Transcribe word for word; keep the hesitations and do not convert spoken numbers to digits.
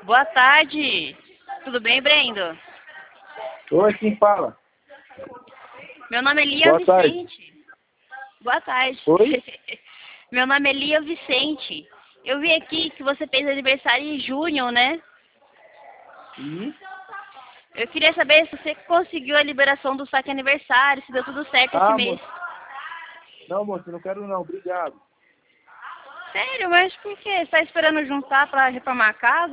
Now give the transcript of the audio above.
Boa tarde. Tudo bem, Brendo? Oi, quem fala? Meu nome é Lia Boa tarde. Vicente. Boa tarde. Oi? Meu nome é Lia Vicente. Eu vi aqui que você fez aniversário em junho, né? E? Eu queria saber se você conseguiu a liberação do saque aniversário, se deu tudo certo esse Ah, mês. moço. Não, moço, não quero não. Obrigado. Sério, mas por quê? Você tá esperando juntar pra reformar a casa?